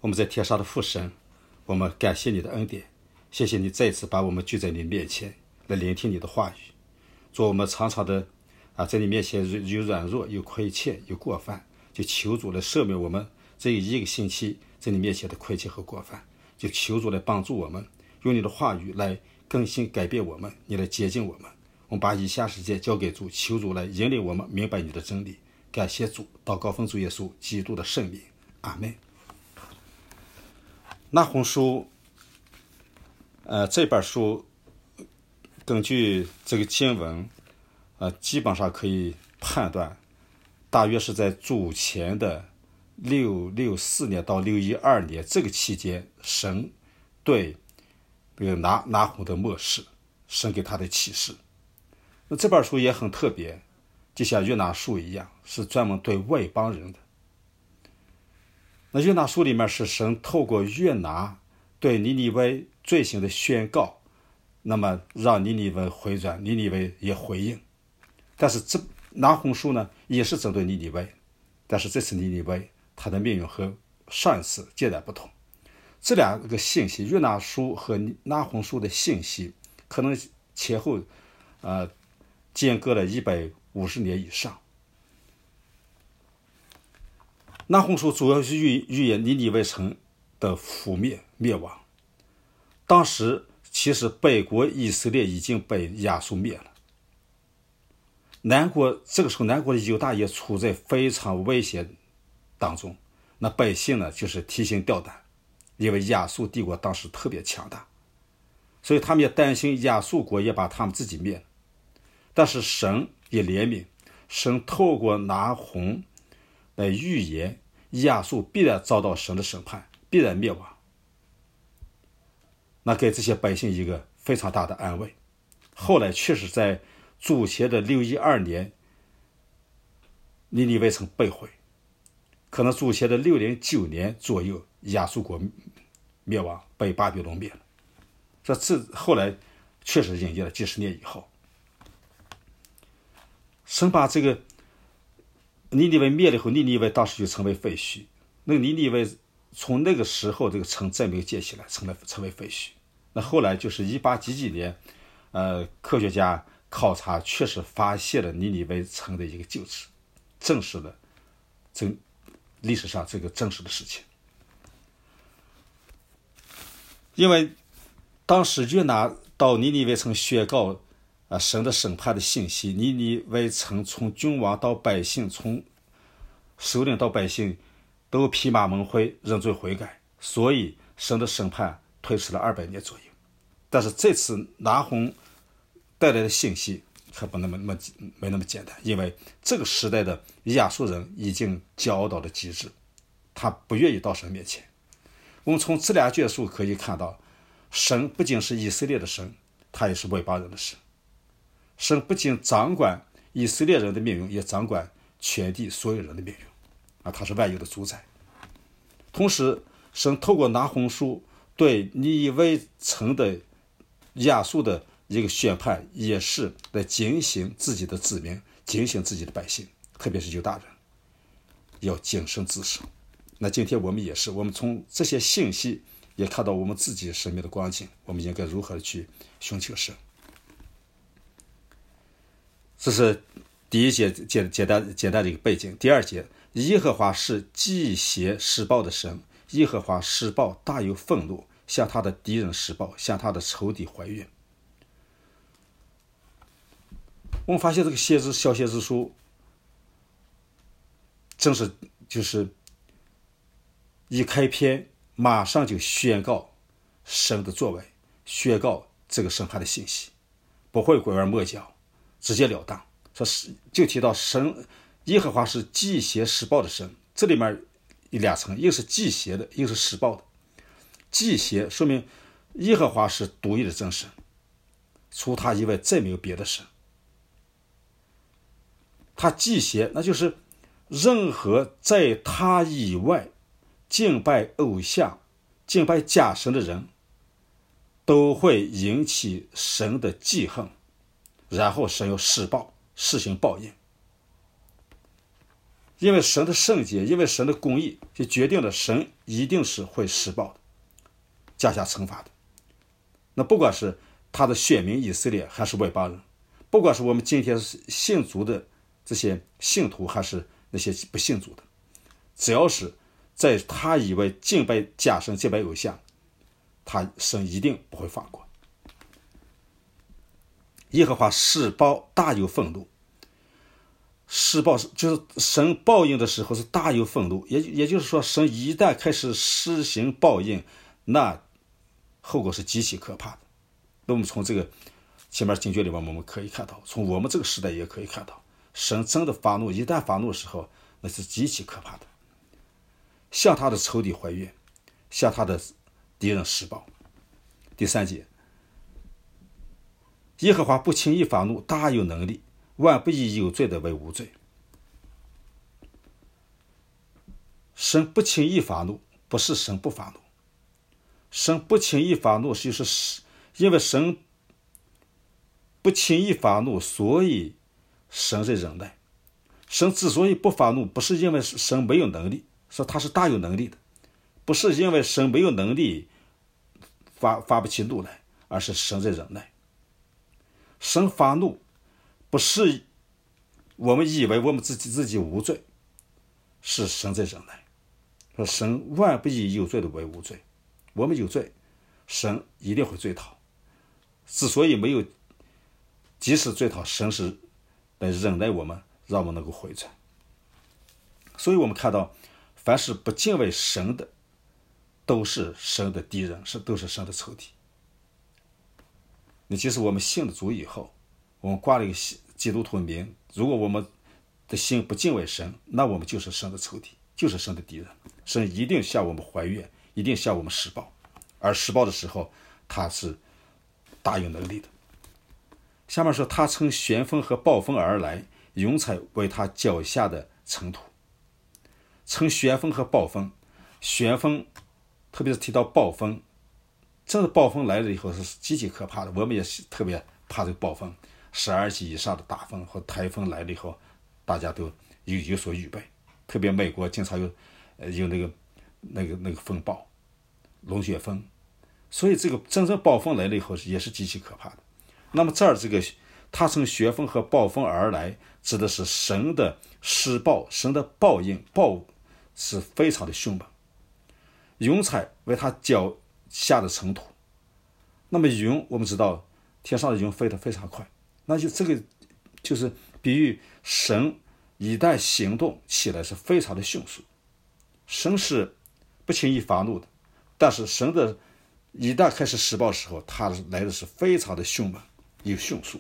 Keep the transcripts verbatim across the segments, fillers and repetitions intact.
我们在天上的父神，我们感谢你的恩典，谢谢你再次把我们聚在你面前来聆听你的话语。做我们常常的啊，在你面前有软弱，有亏欠，有过犯，就求主来赦免我们这一个星期在你面前的亏欠和过犯，就求主来帮助我们，用你的话语来更新改变我们，你来接近我们。我们把以下时间交给主，求主来引领我们明白你的真理。感谢主，祷告奉主耶稣基督的圣名，阿们。那鸿书，呃，这本书根据这个经文，呃，基本上可以判断，大约是在主前的六六四年到六一二年这个期间，神对这个拿拿鸿的漠视，神给他的启示。那这本书也很特别，就像约拿书一样，是专门对外邦人的。那约拿书里面是神透过约拿对尼尼微罪行的宣告，那么让尼尼微回转，尼尼微也回应。但是这拿鸿书呢，也是针对尼尼微，但是这次尼尼微他的命运和上一次截然不同。这两个信息，约拿书和拿鸿书的信息，可能前后呃间隔了一百五十年以上。拿鸿书主要是预预言尼尼微城的覆灭灭亡。当时其实北国以色列已经被亚述灭了，南国这个时候南国的犹大也处在非常危险当中。那百姓呢，就是提心吊胆，因为亚述帝国当时特别强大，所以他们也担心亚述国也把他们自己灭了。但是神也怜悯，神透过拿鸿来预言亚述必然遭到神的审判，必然灭亡。那给这些百姓一个非常大的安慰。后来确实在主前的六一二年，尼尼微城被毁，可能主前的六零九年左右，亚述国灭亡，被巴比伦灭了。这次后来确实应验了几十年以后。神把这个尼尼微灭了以后，尼尼微当时就成为废墟。那个尼尼微从那个时候这个城再没有建起来，成了成为废墟。那后来就是一八几几年，呃，科学家考察确实发现了尼尼微城的一个旧址，证实了这历史上这个真实的事情。因为当时约拿到尼尼微城宣告啊，神的审判的信息，尼尼微城从君王到百姓，从首领到百姓都披麻蒙灰，认罪悔改，所以神的审判推迟了二百年左右。但是这次拿鸿带来的信息可不那么那么没那么简单，因为这个时代的亚述人已经骄傲到了极致，他不愿意到神面前。我们从这两卷书可以看到，神不仅是以色列的神，他也是外邦人的神。神不仅掌管以色列人的命运，也掌管全地所有人的命运啊，他是万有的主宰。同时神透过拿鸿书对尼尼微城的亚述的一个宣判，也是来警醒自己的子民，警醒自己的百姓，特别是犹大人要谨慎自守。那今天我们也是，我们从这些信息也看到我们自己生命的光景，我们应该如何的去寻求神。这是第一节简简单简单的一个背景。第二节，耶和华是忌邪施暴的神，耶和华施暴大有愤怒，向他的敌人施暴，向他的仇敌怀孕。我们发现这个先知小先知书正是就是一开篇马上就宣告神的作为，宣告这个审判的信息，不会拐弯抹角，直截了当。说是就提到神耶和华是忌邪施暴的神，这里面有两层，一个是忌邪的，一个是施暴的。忌邪说明耶和华是独一的真神，除他以外再没有别的神。他忌邪，那就是任何在他以外敬拜偶像、敬拜假神的人，都会引起神的记恨，然后神要施暴，施行报应。 因为神的圣洁，因为神的公义，就决定了神一定是会施暴的，加下惩罚的。那不管是他的选民以色列，还是外邦人，不管是我们今天信主的这些信徒，还是那些不信主的，只要是在他以为敬拜假神、敬拜偶像，他神一定不会放过。耶和华施暴大有愤怒，施暴就是神报应的时候是大有愤怒，也也就是说，神一旦开始施行报应，那后果是极其可怕的。那我们从这个前面经卷里面我们可以看到，从我们这个时代也可以看到，神真的发怒，一旦发怒的时候，那是极其可怕的，向他的仇敌怀怨，向他的敌人施暴。第三节，耶和华不轻易发怒，大有能力，万不以有罪的为无罪。神不轻易发怒，不是神不发怒，神不轻易发怒，就是因为神不轻易发怒，所以神在忍耐。神之所以不发怒，不是因为神没有能力，说他是大有能力的，不是因为神没有能力发发不起怒来，而是神在忍耐。神发怒不是我们以为我们自己自己无罪，是神在忍耐。说神万不以有罪的为无罪，我们有罪，神一定会追讨。之所以没有及时追讨，神是来忍耐我们，让我们能够回转。所以我们看到，凡是不敬畏神的，都是神的敌人，是都是神的仇敌。你即使我们信了主以后，我们挂了一个基督徒名，如果我们的心不敬畏神，那我们就是神的仇敌，就是神的敌人。神一定向我们怀怨，一定向我们施暴，而施暴的时候，他是大有能力的。下面说，他乘旋风和暴风而来，云彩为他脚下的尘土。乘旋风和暴风，旋风特别是提到暴风，这个暴风来了以后是极其可怕的，我们也是特别怕这个暴风，十二级以上的大风和台风来了以后，大家都有有所预备。特别美国经常有有那个那个那个风暴，龙卷风，所以这个真正暴风来了以后也是极其可怕的。那么这儿这个他乘旋风和暴风而来，指的是神的施暴，神的报应，报是非常的凶猛。云彩为他脚下的尘土。那么云，我们知道天上的云飞得非常快，那就这个就是比喻神一旦行动起来是非常的迅速。神是不轻易发怒的，但是神的一旦开始施暴的时候，他来的是非常的凶猛又迅速。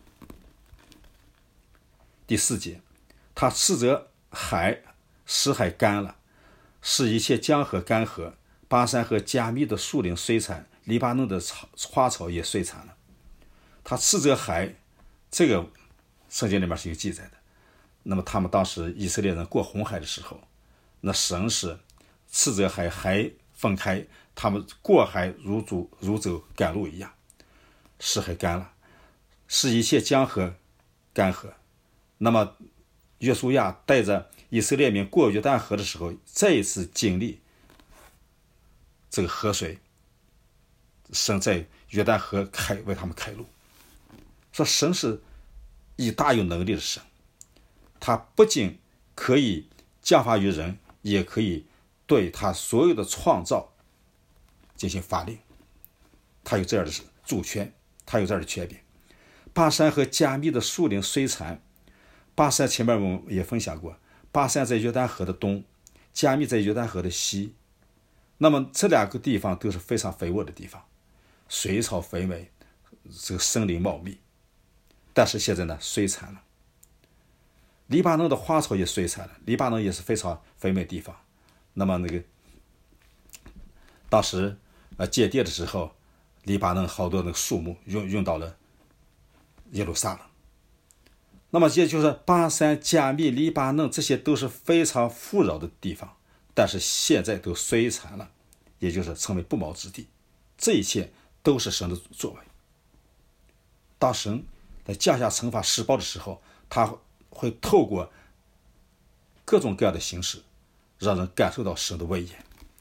第四节，他斥责海，使海干了，使一切江河干涸，巴山和加密的树林衰残，黎巴嫩的花草也衰残了。他斥责海，这个圣经里面是有记载的。那么他们当时以色列人过红海的时候，那神是斥责海，海分开，他们过海如走如走赶路一样，使海干了，使一切江河干涸。那么约书亚带着以色列民过约旦河的时候，再一次经历这个河水，神在约旦河开为他们开路。说神是以大有能力的神，他不仅可以降罚于人，也可以对他所有的创造进行发令，他有这样的主权，他有这样的权柄。巴山和加密的树林衰残，巴山前面我们也分享过，巴山在约旦河的东，加密在约旦河的西。那么这两个地方都是非常肥沃的地方，水草肥美，这个森林茂密。但是现在呢，衰残了。黎巴嫩的花草也衰残了，黎巴嫩也是非常肥美的地方。那么那个当时呃借地的时候，黎巴嫩好多那个树木运运到了耶路撒冷。那么也就是巴山、加密、黎巴嫩，这些都是非常富饶的地方，但是现在都衰残了，也就是成为不毛之地。这一切都是神的作为。当神在降下惩罚施暴的时候，他会透过各种各样的形式，让人感受到神的威严。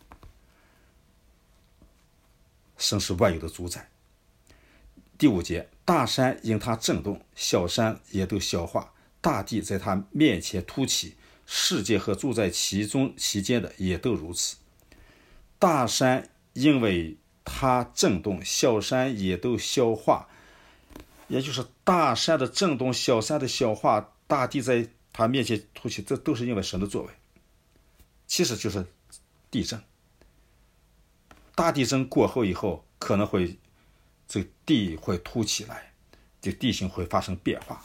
神是万有的主宰。第五节，大山因他震动，小山也都消化，大地在他面前凸起，世界和住在其中其间的也都如此。大山因为它震动，小山也都消化，也就是大山的震动，小山的消化，大地在他面前凸起，这都是因为神的作为。其实就是地震，大地震过后以后，可能会这个地会凸起来，这地形会发生变化。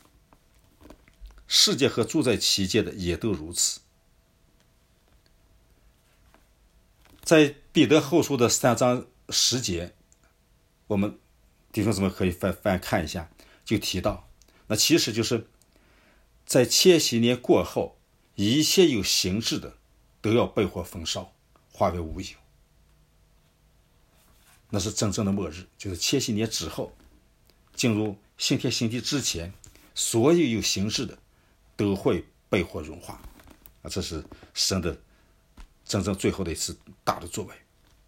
世界和住在其间的也都如此。在彼得后书的三章十节，我们弟兄姊妹可以翻翻看一下，就提到，那其实就是在千禧年过后，一切有形质的都要被火焚烧，化为乌有。那是真正的末日，就是千禧年之后，进入新天新地之前，所有有形质的都会被火融化。啊，这是神的真正最后的一次大的作为。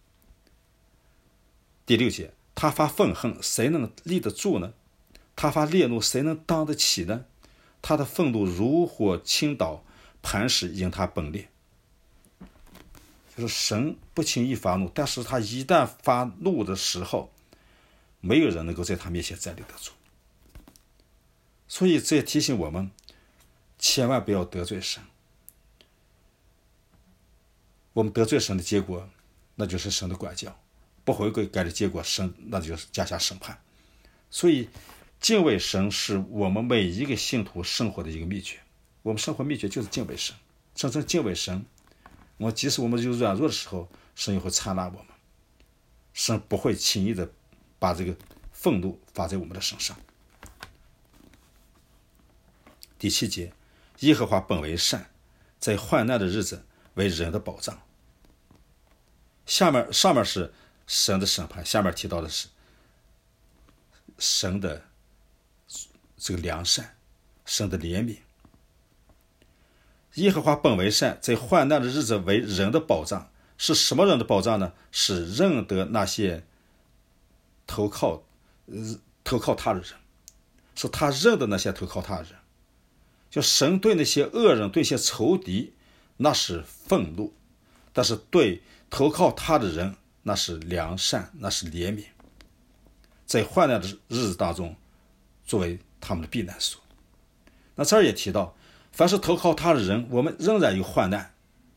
第六节，他发愤恨，谁能立得住呢？他发烈怒，谁能当得起呢？他的愤怒如火倾倒，磐石因他崩裂。就是神不轻易发怒，但是他一旦发怒的时候，没有人能够在他面前站立得住。所以这也提醒我们，千万不要得罪神。我们得罪神的结果，那就是神的管教；不悔改的结果，神那就是加下审判。所以敬畏神是我们每一个信徒生活的一个秘诀。我们生活秘诀就是敬畏神，真正敬畏神，我即使我们有软弱的时候，神也会采纳我们。神不会轻易的把这个愤怒发在我们的身上。第七节，耶和华本为善，在患难的日子为人的保障。下面上面是神的审判，下面提到的是神的这个良善，神的怜悯。耶和华本为善，在患难的日子为人的保障。是什么人的保障呢？是认得那些投靠、呃、投靠他的人，是他认得那些投靠他的人。就神对那些恶人、对那些仇敌，那是愤怒；但是对投靠他的人，那是良善，那是怜悯。在患难的日子当中，作为他们的避难所。那这儿也提到，凡是投靠他的人，我们仍然有患难。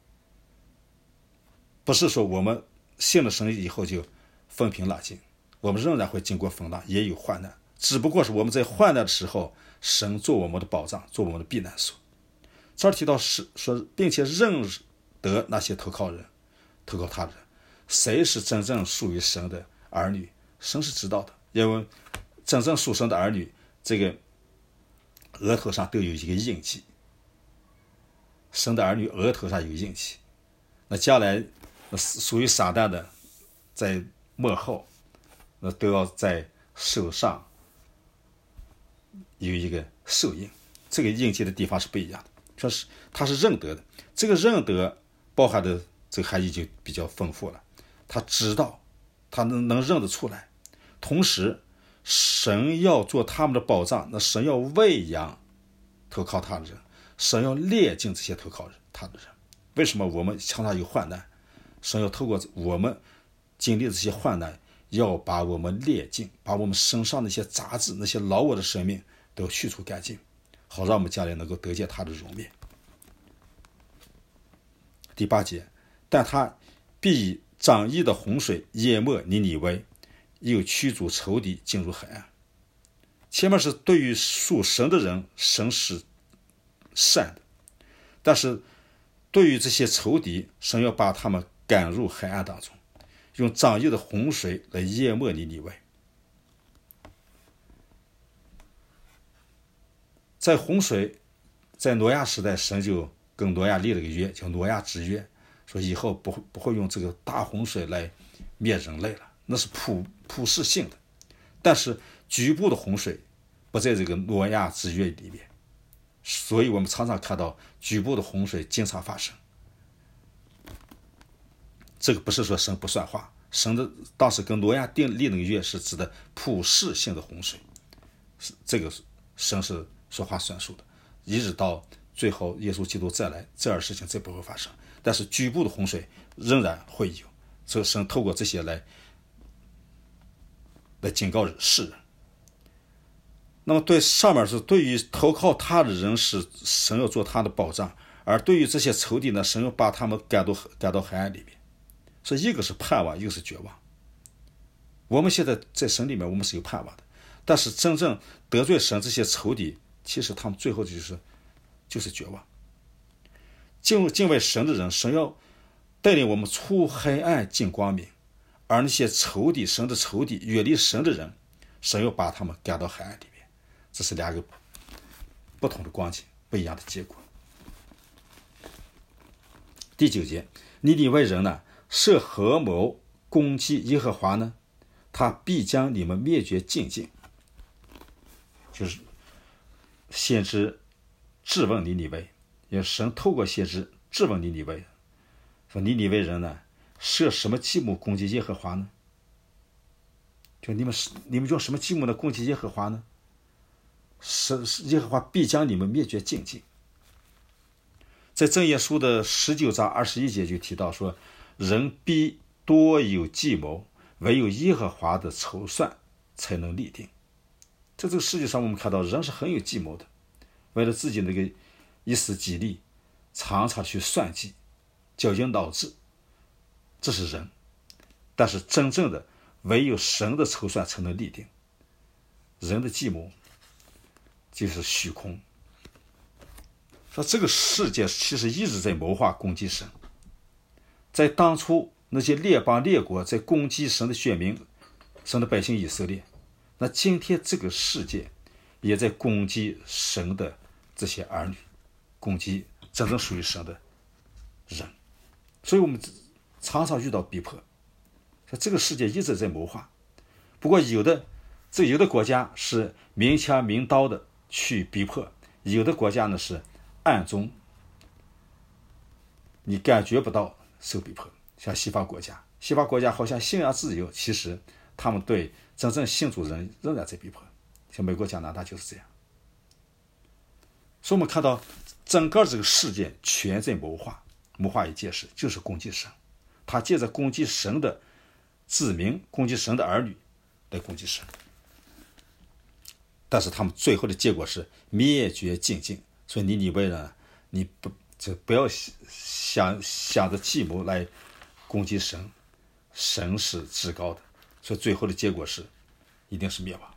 不是说我们信了神以后就风平浪静，我们仍然会经过风浪，也有患难，只不过是我们在患难的时候，神做我们的保障，做我们的避难所。这儿提到是说，并且认得那些投靠人、投靠他的人，谁是真正属于神的儿女，神是知道的。因为真正属神的儿女，这个额头上都有一个印记，神的儿女额头上有印记。那将来属于撒旦的，在末后，那都要在手上有一个手印，这个印记的地方是不一样的。说是他是认得的，这个认得包含的这个含义就比较丰富了。他知道，他能能认得出来，同时神要做他们的保障，那神要喂养投靠他的人，神要炼净这些投靠他的人。为什么我们常常有患难？神要透过我们经历这些患难，要把我们炼净，把我们身上那些杂质、那些老我的生命都去除干净，好让我们将来能够得见他的荣面。第八节，但他必以涨溢的洪水淹没尼尼微，又驱逐仇敌进入海岸。前面是对于属神的人，神是善的，但是对于这些仇敌，神要把他们赶入海岸当中，用涨溢的洪水来淹没尼尼微。在洪水，在挪亚时代，神就跟挪亚立了个约，叫挪亚之约，说以后不会不会用这个大洪水来灭人类了，那是普普世性的。但是局部的洪水不在这个挪亚之约里面， 所以我们常常看到局部的洪水经常发生。这个不是说神不算话，神的当时跟挪亚订立那个约是指的普世性的洪水，这个神是说话算数的，一直到最后耶稣基督再来，这样的事情再不会发生。但是局部的洪水仍然会有，所以神透过这些来来警告世人。那么对上面是对于投靠他的人是神要做他的保障，而对于这些仇敌呢，神要把他们赶到赶到黑暗里面。所以一个是盼望，一个是绝望。我们现在在神里面我们是有盼望的，但是真正得罪神这些仇敌，其实他们最后就是就是绝望。敬敬畏神的人，神要带领我们出黑暗进光明，而那些仇敌神的仇敌远离神的人，神要把他们赶到黑暗里面。这是两个不同的光景，不一样的结果。第九节，尼尼微人呢，设合谋攻击耶和华呢，他必将你们灭绝尽尽。就是先知质问尼尼微，也神透过先知质问尼尼微，说尼尼微人呢，设什么计谋攻击耶和华呢？就你们你们用什么计谋呢攻击耶和华呢？是耶和华必将你们灭绝尽尽。在箴言书的十九章二十一节就提到说，人必多有计谋，唯有耶和华的筹算才能立定。在这个世界上我们看到人是很有计谋的，为了自己那个一时己利，常常去算计，绞尽脑汁，这是人。但是真正的唯有神的筹算才能立定，人的计谋就是虚空。说这个世界其实一直在谋划攻击神，在当初那些列邦列国在攻击神的选民，神的百姓以色列，那今天这个世界也在攻击神的这些儿女，攻击真正属于神的人。所以我们常常遇到逼迫，说这个世界一直在谋划。不过有的这有的国家是明枪明刀的去逼迫，有的国家呢是暗中你感觉不到受逼迫。像西方国家，西方国家好像信仰自由，其实他们对真正信主人仍然在逼迫。像美国加拿大就是这样。所以我们看到整个这个世界全在谋划，谋划一件事，就是攻击神。他借着攻击神的子民，攻击神的儿女来攻击神，但是他们最后的结果是灭绝尽尽。所以尼尼微人，你不就不要想想着计谋来攻击神，神是至高的，所以最后的结果是一定是灭亡。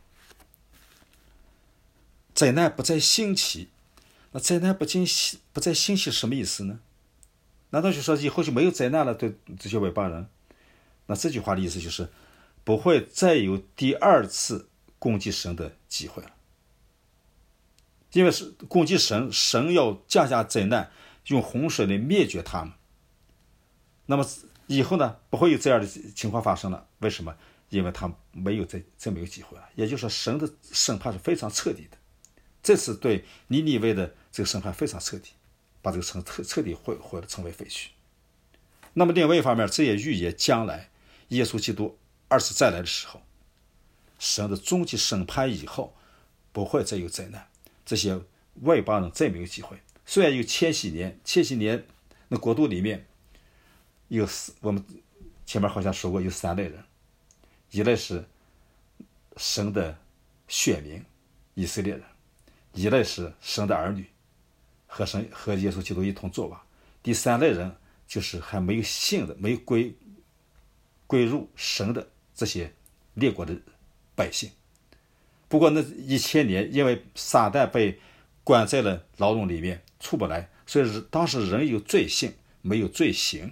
灾难不再兴起，那灾难不再不再兴起是什么意思呢？难道就说以后就没有灾难了？对这些外邦人，那这句话的意思就是不会再有第二次攻击神的机会了。因为是攻击神，神要降下灾难，用洪水来灭绝他们。那么以后呢，不会有这样的情况发生了。为什么？因为他没有再再没有机会了。也就是说，神的审判是非常彻底的。这次对尼尼微的这个审判非常彻底，把这个城彻彻底毁毁了，成为废墟。那么另外一方面，这也预言将来耶稣基督二次再来的时候，神的终极审判以后，不会再有灾难。这些外邦人再没有机会。虽然有千禧年，千禧年那国度里面有我们前面好像说过有三类人，一类是神的选民以色列人，一类是神的儿女和神和耶稣基督一同作王，第三类人就是还没有信的，没有归归入神的这些列国的百姓。不过那一千年，因为撒旦被关在了牢笼里面出不来，所以当时人有罪性，没有罪行。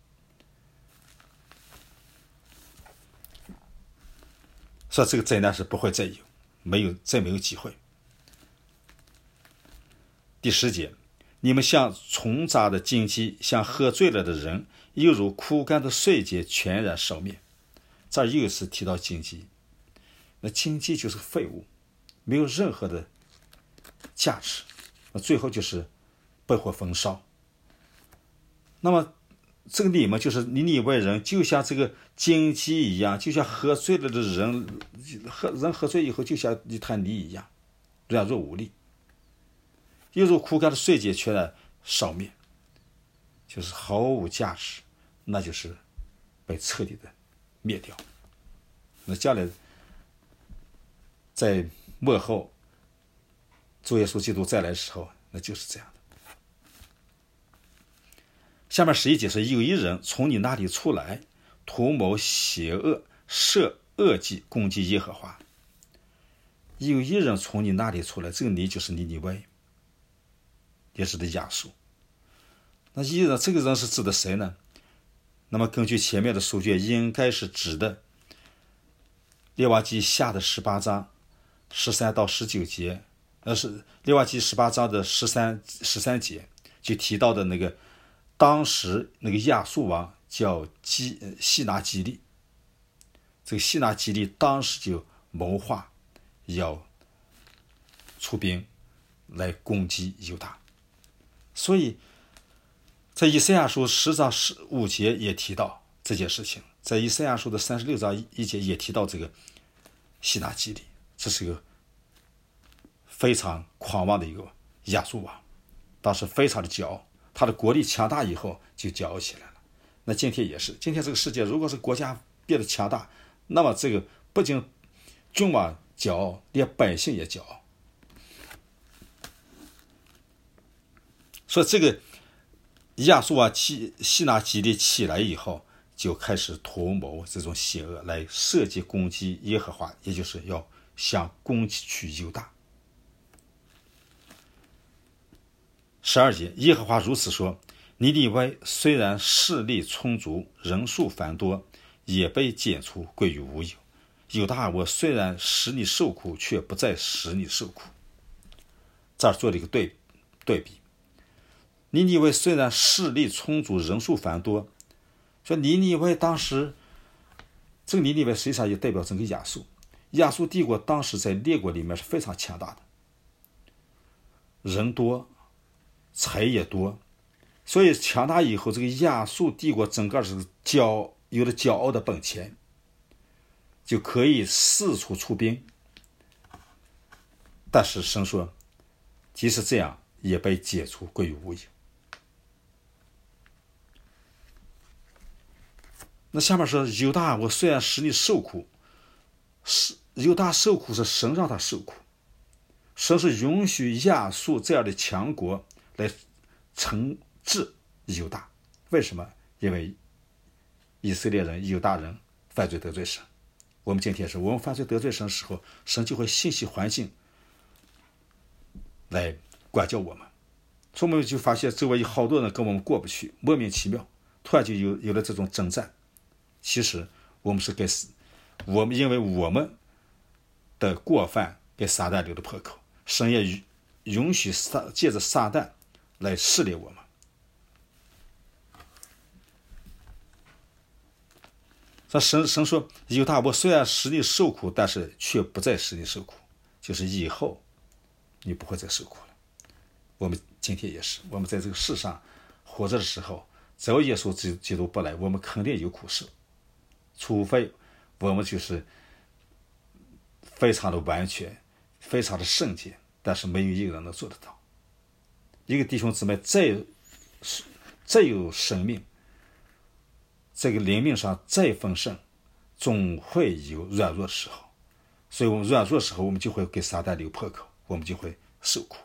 所以这个灾难是不会再有，没有再没有机会。第十节，你们像虫轧的荆棘，像喝醉了的人，又如枯干的碎秸，全然烧灭。这儿又一次提到荆棘，那荆棘就是废物，没有任何的价值。 那最后就是被火焚烧。那么这个你们就是尼尼微人，就像这个荆棘一样，就像喝醉了的人，喝人喝醉以后就像一滩泥一样，软弱无力，犹如枯干的水解却来烧灭，就是毫无价值，那就是被彻底的灭掉。那将来在末后主耶稣基督再来的时候，那就是这样的。下面十一节是有一人从你那里出来，图谋邪恶，设恶计攻击耶和华。有一人从你那里出来，这个你就是尼尼微，也是的亚述。那一人这个人是指的谁呢？那么根据前面的数据，应该是指的列王记下的十八章十三到十九节，那是列王记十八章的十三十三节就提到的那个。当时那个亚述王叫基西拿基利，这个西拿基利当时就谋划要出兵来攻击犹大，所以在以赛亚书十章十五节也提到这件事情，在以赛亚书的三十六章一节也提到这个西拿基利，这是一个非常狂妄的一个亚述王，当时非常的骄傲。他的国力强大以后就骄傲起来了。那今天也是，今天这个世界如果是国家变得强大，那么这个不仅君王骄傲，连百姓也骄傲。所以这个亚述王西西拿基利起来以后，就开始图谋这种邪恶，来设计攻击耶和华，也就是要想攻取犹大。十二节，耶和华如此说：尼尼微虽然势力充足，人数繁多，也被剪除，归于无有。犹大，我虽然使你受苦，却不再使你受苦。这儿做了一个对对比。尼尼微虽然势力充足，人数繁多，说尼尼微当时，这个尼尼微实际上也代表整个亚述。亚述帝国当时在列国里面是非常强大的，人多。财也多，所以强大以后，这个亚述帝国整个是骄有了骄傲的本钱，就可以四处出兵。但是神说，即使这样，也被解除，归于无有。那下面说，犹大，我虽然使你受苦，是犹大受苦是神让他受苦，神是允许亚述这样的强国来惩治犹大。为什么？因为以色列人犹大人犯罪得罪神。我们今天是我们犯罪得罪神的时候，神就会信息环境来管教我们。所以我们就发现周围有好多人跟我们过不去，莫名其妙突然就有有了这种征战。其实我们是给我们因为我们的过犯给撒旦留了破口，神也允许撒借着撒旦来试炼我们。这神神说，犹大，我虽然使你受苦，但是却不再使你受苦，就是以后你不会再受苦了。我们今天也是，我们在这个世上活着的时候，只要耶稣基督不来，我们肯定有苦受，除非我们就是非常的完全，非常的圣洁，但是没有一个人能做得到。一个弟兄姊妹再再有生命，这个灵命上再丰盛，总会有软弱的时候。所以我们软弱的时候，我们就会给撒旦留破口，我们就会受苦。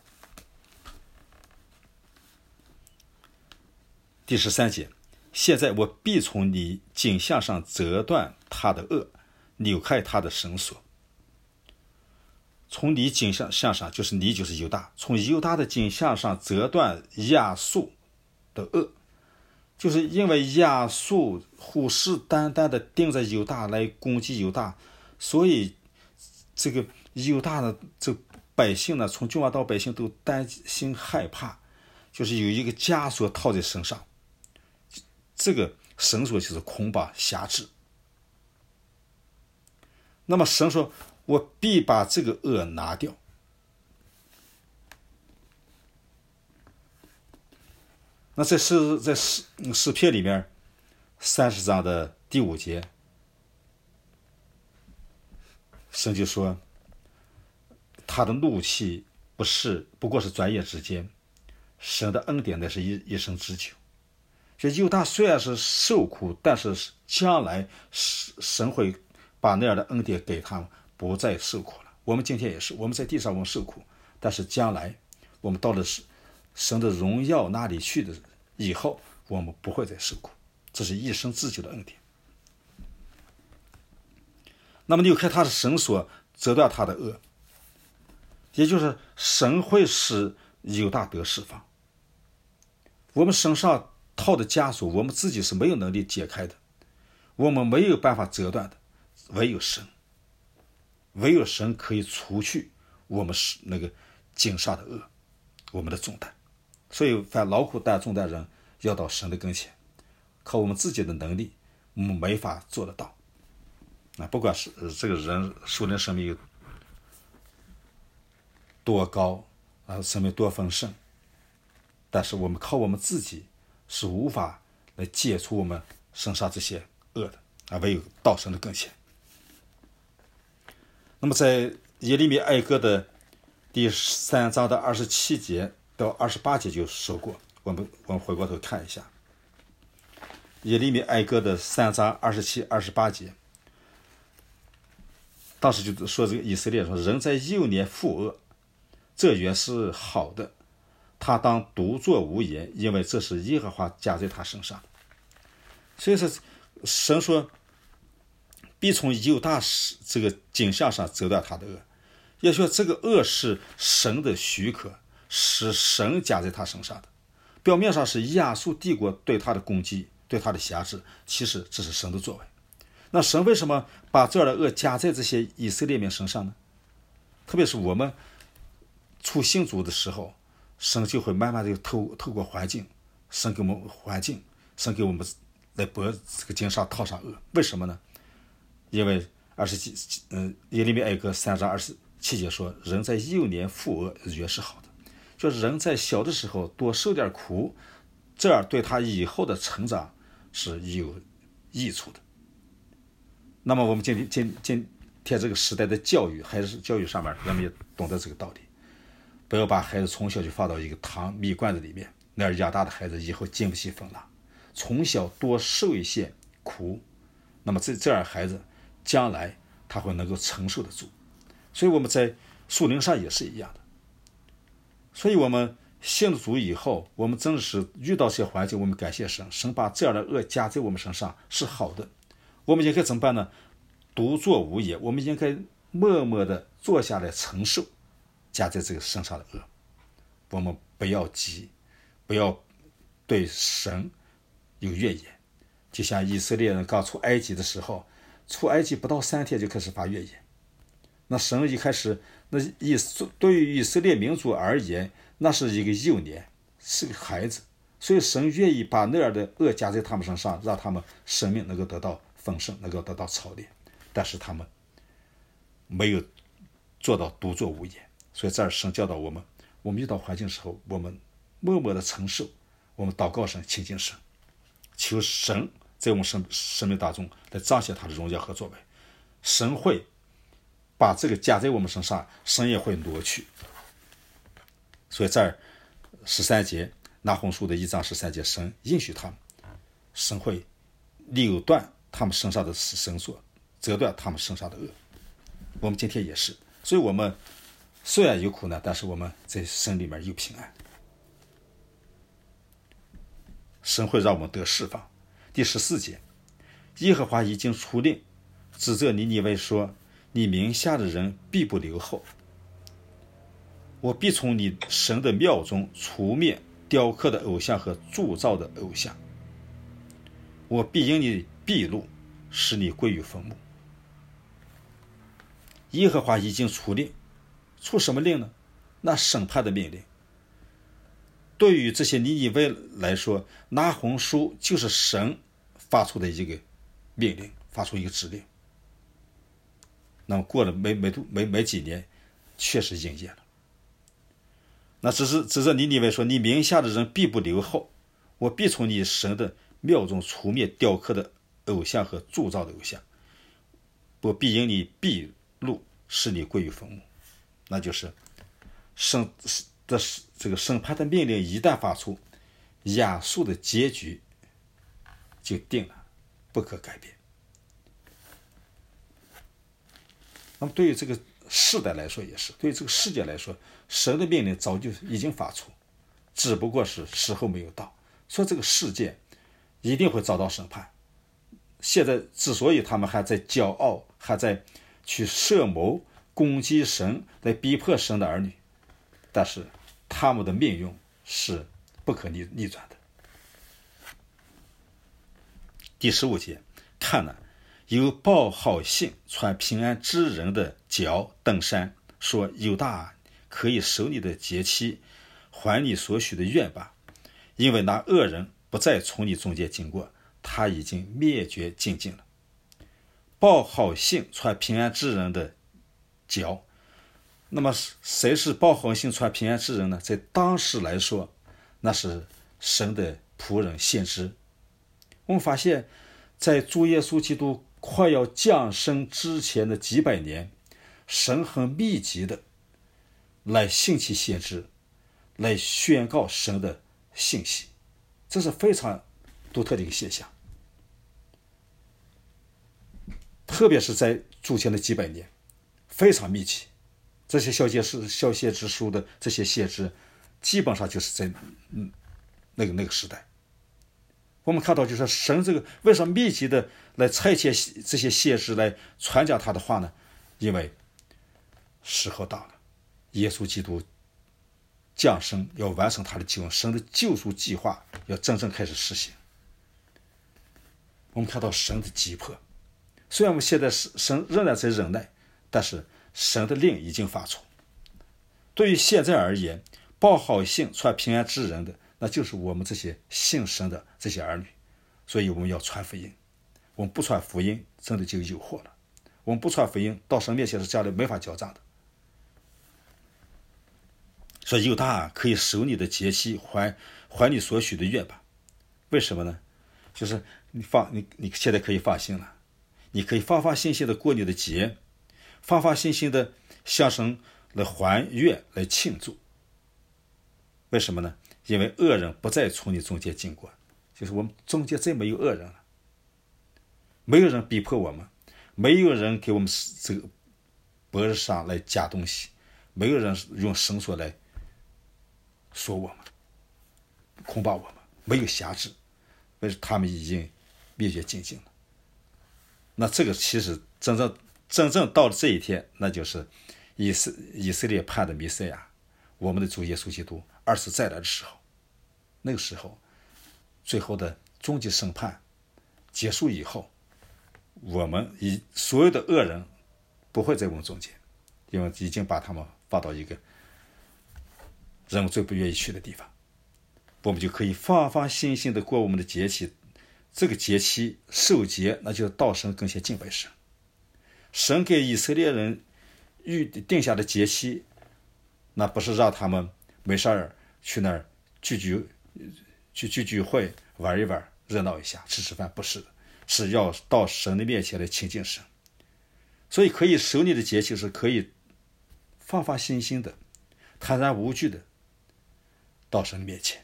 第十三节，现在我必从你颈项上折断他的轭，扭开他的绳索。从你颈项上，就是你就是犹大，从犹大的颈项上折断亚述的轭，就是因为亚述虎视眈眈的盯着犹大来攻击犹大，所以这个犹大的这百姓呢，从君王到百姓都担心害怕，就是有一个枷锁套在身上，这个绳索就是捆绑辖制。那么神说，我必把这个轭拿掉。 那在诗在诗诗篇里面三十章的第五节，神就说他的怒气不是不过是转眼之间，神的恩典乃是一一生之久。这犹大虽然是受苦，但是将来神会把那样的恩典给他们，不再受苦了。我们今天也是，我们在地上我们受苦，但是将来我们到了神的荣耀那里去的以后，我们不会再受苦，这是一生之久的恩典。那么你又看他是神所折断他的恶，也就是神会使犹大得释放。我们身上套的枷锁，我们自己是没有能力解开的，我们没有办法折断的，唯有神，唯有神可以除去我们那个颈上的恶，我们的重担。所以凡劳苦担重担人，要到神的跟前，靠我们自己的能力我们没法做得到。那不管是这个人属灵生命有多高啊，生命多丰盛，但是我们靠我们自己是无法来解除我们身上这些恶的啊，唯有到神的跟前。那么在耶利米哀歌的第三章的二十七节到二十八节就说过，我们我们回过头看一下耶利米哀歌的三章二十七、二十八节。当时就说这个以色列说，人在幼年负恶，这原是好的，他当独坐无言，因为这是耶和华加在他身上。所以说神说必从犹大这个景象上折断他的恶，也说这个恶是神的许可，是神加在他身上的。表面上是亚述帝国对他的攻击，对他的辖制，其实这是神的作为。那神为什么把这样的恶加在这些以色列民身上呢？特别是我们出信主的时候，神就会慢慢的透透过环境，神给我们环境，神给我们来把这个经上套上恶。为什么呢？因为二十七，嗯，耶利米哀歌三章二十七节说，人在幼年负恶，原是好的。就是人在小的时候多受点苦，这样对他以后的成长是有益处的。那么我们今天今今天这个时代的教育，孩子教育上面，人们也懂得这个道理，不要把孩子从小就放到一个糖蜜罐子里面，那样养大的孩子以后经不起风浪。从小多受一些苦，那么这这样孩子将来他会能够承受得住。所以我们在属灵上也是一样的。所以我们信了主以后，我们真的是遇到这些环境，我们感谢神，神把这样的恶加在我们身上是好的。我们应该怎么办呢？独坐无言，我们应该默默地坐下来承受加在这个身上的恶。我们不要急，不要对神有怨言。就像以色列人刚出埃及的时候，出埃及不到三天就开始发怨言。那神一开始，那以对于以色列民族而言，那是一个幼年，是个孩子，所以神愿意把那样的恶加在他们身上，让他们生命能够得到丰盛，能够得到操练。但是他们没有做到独坐无言。所以这儿神教导我们，我们遇到环境的时候，我们默默的承受，我们祷告神，亲近神，求神在我们生生命当中来彰显他的荣耀和作为。神会把这个加在我们身上，神也会挪去。所以这儿十三节，拿红书的一章十三节，神应许他们，神会扭断他们身上的绳索，折断他们身上的恶。我们今天也是，所以我们虽然有苦难，但是我们在神里面有平安。神会让我们得释放。第十四节，耶和华已经出令，指责尼尼微说，你名下的人必不留后，我必从你神的庙中除灭雕刻的偶像和铸造的偶像，我必因你闭路，使你归于坟墓。耶和华已经出令，出什么令呢？那审判的命令。对于这些尼尼微来说，拿红书就是神发出的一个命令，发出一个指令。那么过了没没没没几年，确实应验了。那只是只是尼尼微说，你名下的人必不留后， 我必从你神的庙中除灭雕刻的偶像和铸造的偶像，我必因你闭路，使你归于坟墓。那就是审的这个审判的命令一旦发出，亚述的结局就定了，不可改变。那么对于这个世代来说也是，对于这个世界来说，神的命令早就已经发出，只不过是时候没有到。所以这个世界一定会遭到审判。现在之所以他们还在骄傲，还在去设谋攻击神，来逼迫神的儿女，但是他们的命运是不可逆逆转的。第十五节，看哪，有报好信传平安之人的脚登山，说犹大可以守你的节期，还你所许的愿吧，因为那恶人不再从你中间经过，他已经灭绝尽尽了。报好信传平安之人的脚，那么谁是报好信传平安之人呢？在当时来说，那是神的仆人先知。我们发现在主耶稣基督快要降生之前的几百年，神很密集的来兴起先知，来宣告神的信息，这是非常独特的一个现象。特别是在主前的几百年，非常密集。这些小先知、小先知书的这些先知，基本上就是在嗯那个那个时代。我们看到，就是神这个为什么密集的来差遣这些先知来传讲他的话呢？因为时候到了，耶稣基督降生，要完成他的救恩，神的救赎计划要真正开始实行。我们看到神的急迫，虽然我们现在神仍然在忍耐，但是神的令已经发出。对于现在而言，报好信传平安之人的，那就是我们这些信神的这些儿女。所以我们要传福音，我们不传福音真的就有祸了。我们不传福音，到神面前是将来没法交账的。说犹大可以守你的节期，还还你所许的愿吧。为什么呢？就是你放你你现在可以放心了，你可以发发心心的过你的节，发发心心的向神来还愿来庆祝。为什么呢？因为恶人不再从你中间经过，就是我们中间再没有恶人了，没有人逼迫我们，没有人给我们这个脖子上来加东西，没有人用绳索来说我们、恐怕我们，没有辖制，但是他们已经灭绝尽尽了。那这个其实真正真正到了这一天，那就是以色以色列盼的弥赛亚，我们的主耶稣基督二次再来的时候，那个时候最后的终极审判结束以后，我们以所有的恶人不会在我们中间，因为已经把他们放到一个人们最不愿意去的地方，我们就可以发发心心的过我们的节期。这个节期受节，那就是到神跟前敬拜神。神给以色列人预定下的节期，那不是让他们没事儿去那儿聚聚去聚聚会玩一玩热闹一下吃吃饭，不是的，是要到神的面前来亲近神。所以可以守你的节期，是可以发发心心的坦然无惧的到神的面前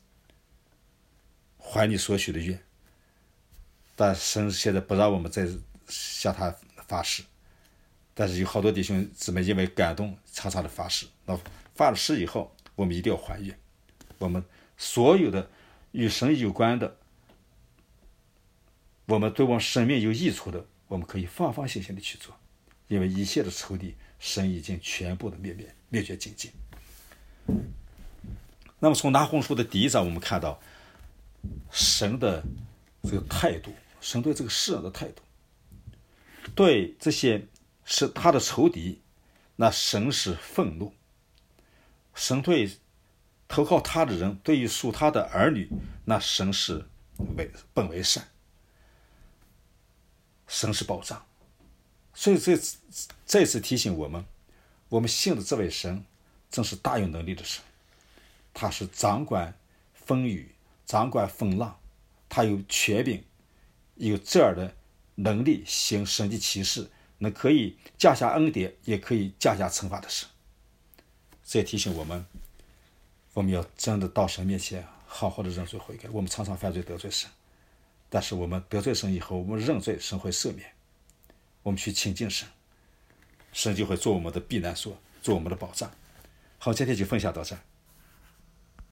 还你所许的愿。但神现在不让我们再向他发誓，但是有好多弟兄姊妹因为感动常常的发誓，那发了誓以后，我们一定要还愿。我们所有的与神有关的，我们对我们生命有益处的，我们可以放放心心的去做，因为一切的仇敌神已经全部的灭灭灭绝尽尽。那么从拿红书的第一章我们看到神的这个态度，神对这个世人的态度，对这些是他的仇敌，那神是愤怒。神对投靠他的人，对于属他的儿女，那神是为本为善，神是保障。所以这次再次提醒我们，我们信的这位神正是大有能力的神，他是掌管风雨、 掌管风浪，他有权柄，有这样的能力行神迹奇事，那可以降下恩典，也可以降下惩罚的神。这也提醒我们，我们要真的到神面前好好的认罪悔改。我们常常犯罪得罪神，但是我们得罪神以后，我们认罪，神会赦免。我们去亲近神，神就会做我们的避难所，做我们的保障。好，今天就分享到这儿。